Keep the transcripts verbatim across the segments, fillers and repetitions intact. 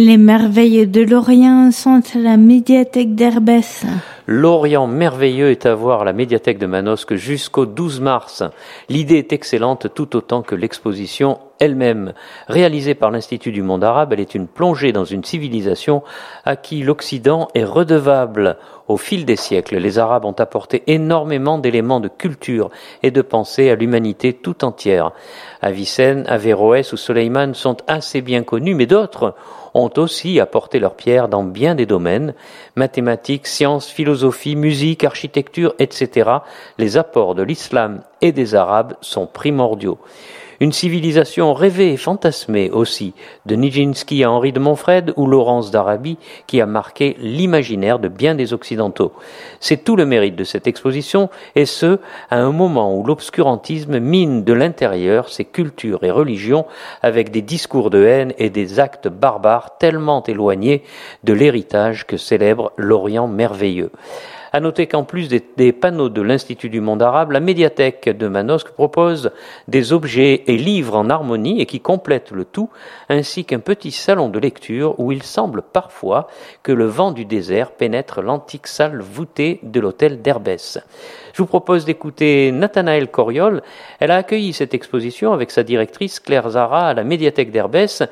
Les merveilles de l'Orient sont à la médiathèque d'Herbès. L'Orient merveilleux est à voir à la médiathèque de Manosque jusqu'au douze mars. L'idée est excellente tout autant que l'exposition elle-même. Réalisée par l'Institut du monde arabe, elle est une plongée dans une civilisation à qui l'Occident est redevable. Au fil des siècles, les Arabes ont apporté énormément d'éléments de culture et de pensée à l'humanité tout entière. Avicenne, Averroès ou Soleiman sont assez bien connus, mais d'autres ont aussi apporté leur pierre dans bien des domaines, mathématiques, sciences, philosophie, musique, architecture, et cetera. Les apports de l'islam et des Arabes sont primordiaux. Une civilisation rêvée et fantasmée aussi, de Nijinsky à Henri de Montfred ou Laurence d'Arabie, qui a marqué l'imaginaire de bien des Occidentaux. C'est tout le mérite de cette exposition, et ce, à un moment où l'obscurantisme mine de l'intérieur ses cultures et religions avec des discours de haine et des actes barbares tellement éloignés de l'héritage que célèbre l'Orient merveilleux. À noter qu'en plus des, des panneaux de l'Institut du monde arabe, la médiathèque de Manosque propose des objets et livres en harmonie et qui complètent le tout, ainsi qu'un petit salon de lecture où il semble parfois que le vent du désert pénètre l'antique salle voûtée de l'hôtel d'Herbès. Je vous propose d'écouter Nathanaëlle Coriol. Elle a accueilli cette exposition avec sa directrice Claire Zara à la médiathèque d'Herbès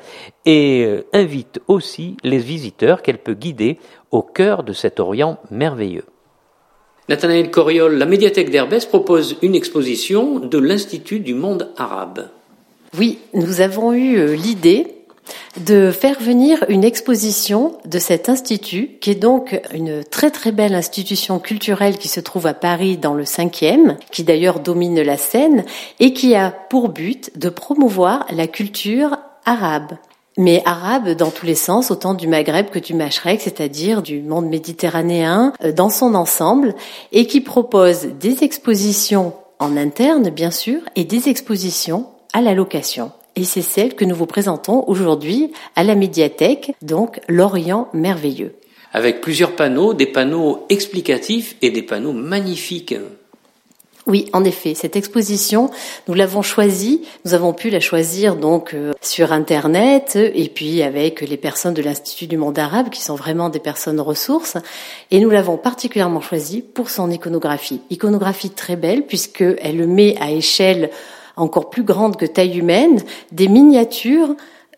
et invite aussi les visiteurs qu'elle peut guider au cœur de cet Orient merveilleux. Nathanaëlle Coriol, la médiathèque d'Herbès propose une exposition de l'Institut du monde arabe. Oui, nous avons eu l'idée de faire venir une exposition de cet institut, qui est donc une très très belle institution culturelle qui se trouve à Paris dans le cinquième, qui d'ailleurs domine la Seine, et qui a pour but de promouvoir la culture arabe. Mais arabe dans tous les sens, autant du Maghreb que du Machrek, c'est-à-dire du monde méditerranéen dans son ensemble, et qui propose des expositions en interne, bien sûr, et des expositions à la location. Et c'est celle que nous vous présentons aujourd'hui à la médiathèque, donc l'Orient merveilleux. Avec plusieurs panneaux, des panneaux explicatifs et des panneaux magnifiques. Oui, en effet, cette exposition, nous l'avons choisie, nous avons pu la choisir donc euh, sur Internet et puis avec les personnes de l'Institut du monde arabe qui sont vraiment des personnes ressources, et nous l'avons particulièrement choisie pour son iconographie. Iconographie très belle puisqu'elle met à échelle encore plus grande que taille humaine des miniatures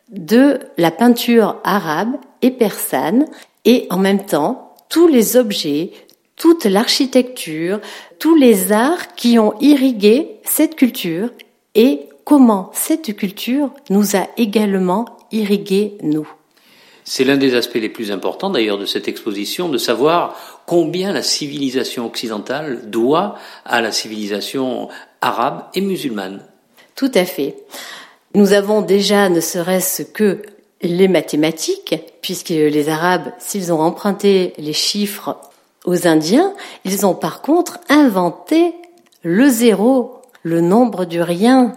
de la peinture arabe et persane, et en même temps tous les objets, toute l'architecture, tous les arts qui ont irrigué cette culture et comment cette culture nous a également irrigué nous. C'est l'un des aspects les plus importants d'ailleurs de cette exposition, de savoir combien la civilisation occidentale doit à la civilisation arabe et musulmane. Tout à fait. Nous avons déjà ne serait-ce que les mathématiques, puisque les Arabes, s'ils ont emprunté les chiffres aux Indiens, ils ont par contre inventé le zéro, le nombre du rien,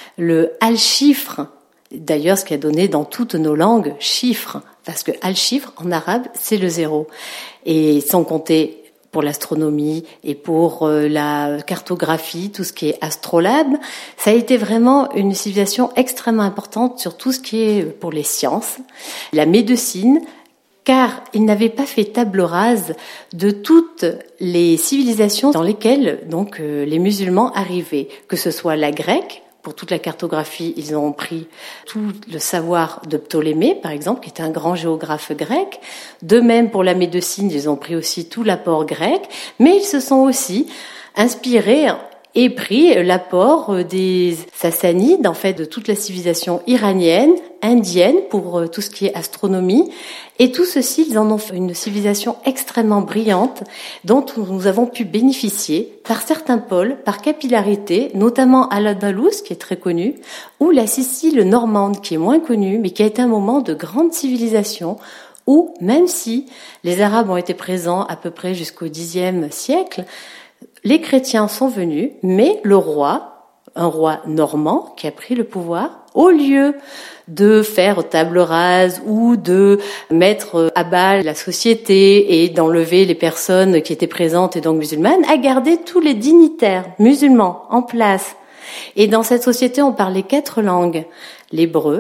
le al-chiffre. D'ailleurs, ce qui a donné dans toutes nos langues chiffre, parce que al-chiffre en arabe, c'est le zéro. Et sans compter pour l'astronomie et pour la cartographie, tout ce qui est astrolabe, ça a été vraiment une civilisation extrêmement importante sur tout ce qui est pour les sciences, la médecine, car ils n'avaient pas fait table rase de toutes les civilisations dans lesquelles donc euh, les musulmans arrivaient, que ce soit la grecque. Pour toute la cartographie, ils ont pris tout le savoir de Ptolémée, par exemple, qui était un grand géographe grec. De même, pour la médecine, ils ont pris aussi tout l'apport grec, mais ils se sont aussi inspirés et pris l'apport des Sassanides, en fait, de toute la civilisation iranienne, indienne, pour tout ce qui est astronomie. Et tout ceci, ils en ont fait une civilisation extrêmement brillante dont nous avons pu bénéficier par certains pôles, par capillarité, notamment à l'Andalous, qui est très connu, ou la Sicile normande, qui est moins connue, mais qui a été un moment de grande civilisation où, même si les Arabes ont été présents à peu près jusqu'au dixième siècle, les chrétiens sont venus, mais le roi, un roi normand qui a pris le pouvoir, au lieu de faire table rase ou de mettre à bas la société et d'enlever les personnes qui étaient présentes et donc musulmanes, a gardé tous les dignitaires musulmans en place. Et dans cette société, on parlait quatre langues, l'hébreu,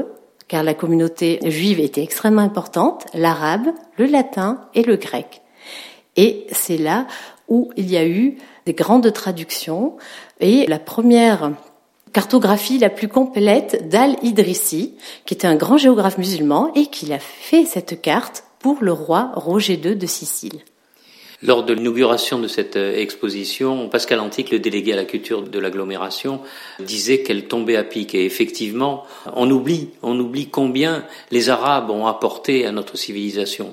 car la communauté juive était extrêmement importante, l'arabe, le latin et le grec. Et c'est là où il y a eu des grandes traductions et la première cartographie la plus complète d'Al-Idrissi, qui était un grand géographe musulman et qui a fait cette carte pour le roi Roger deux de Sicile. Lors de l'inauguration de cette exposition, Pascal Antique, le délégué à la culture de l'agglomération, disait qu'elle tombait à pic. Et effectivement, on oublie, on oublie combien les Arabes ont apporté à notre civilisation.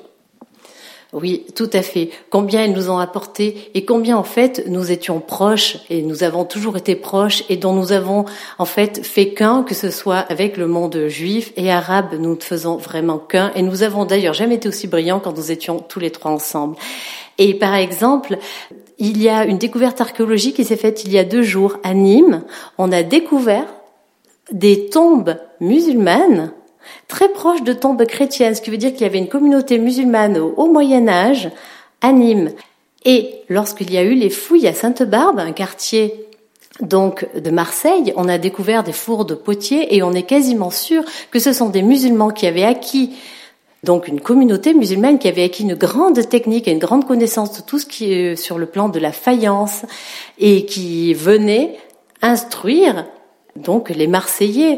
Oui, tout à fait. Combien ils nous ont apporté et combien en fait nous étions proches et nous avons toujours été proches et dont nous avons en fait fait qu'un, que ce soit avec le monde juif et arabe, nous ne faisons vraiment qu'un et nous avons d'ailleurs jamais été aussi brillants quand nous étions tous les trois ensemble. Et par exemple, il y a une découverte archéologique qui s'est faite il y a deux jours à Nîmes. On a découvert des tombes musulmanes très proche de tombes chrétiennes, ce qui veut dire qu'il y avait une communauté musulmane au, au Moyen-Âge à Nîmes. Et lorsqu'il y a eu les fouilles à Sainte-Barbe, un quartier donc de Marseille, on a découvert des fours de potiers et on est quasiment sûr que ce sont des musulmans qui avaient acquis, donc une communauté musulmane qui avait acquis une grande technique et une grande connaissance de tout ce qui est sur le plan de la faïence et qui venaient instruire donc les Marseillais.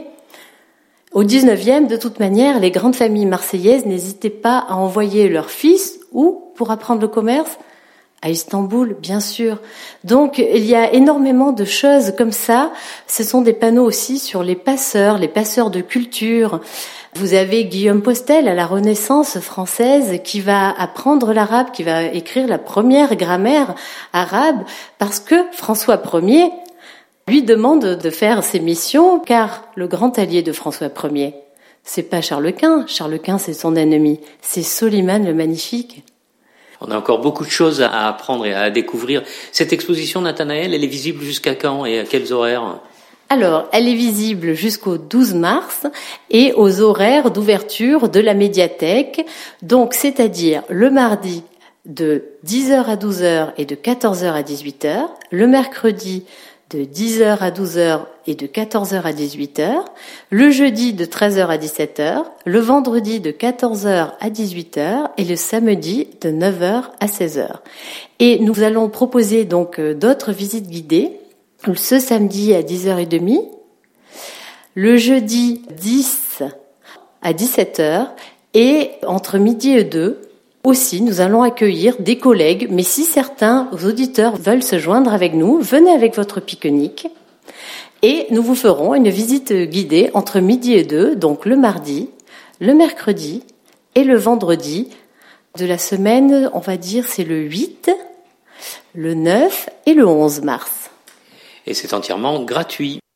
Au dix-neuvième, de toute manière, les grandes familles marseillaises n'hésitaient pas à envoyer leurs fils, où, pour apprendre le commerce, à Istanbul, bien sûr. Donc, il y a énormément de choses comme ça. Ce sont des panneaux aussi sur les passeurs, les passeurs de culture. Vous avez Guillaume Postel à la Renaissance française qui va apprendre l'arabe, qui va écrire la première grammaire arabe, parce que François Ier lui demande de faire ses missions, car le grand allié de François Ier, c'est pas Charles Quint. Charles Quint, c'est son ennemi. C'est Soliman le Magnifique. On a encore beaucoup de choses à apprendre et à découvrir. Cette exposition, Nathanaël, elle est visible jusqu'à quand et à quels horaires ? Alors, elle est visible jusqu'au douze mars et aux horaires d'ouverture de la médiathèque. Donc, c'est-à-dire le mardi de dix heures à douze heures et de quatorze heures à dix-huit heures, le mercredi de dix heures à douze heures et de quatorze heures à dix-huit heures, le jeudi de treize heures à dix-sept heures, le vendredi de quatorze heures à dix-huit heures et le samedi de neuf heures à seize heures. Et nous allons proposer donc d'autres visites guidées ce samedi à dix heures trente, le jeudi dix à dix-sept heures et entre midi et deux. Aussi, nous allons accueillir des collègues, mais si certains auditeurs veulent se joindre avec nous, venez avec votre pique-nique et nous vous ferons une visite guidée entre midi et deux, donc le mardi, le mercredi et le vendredi de la semaine, on va dire c'est le huit, le neuf et le onze mars. Et c'est entièrement gratuit.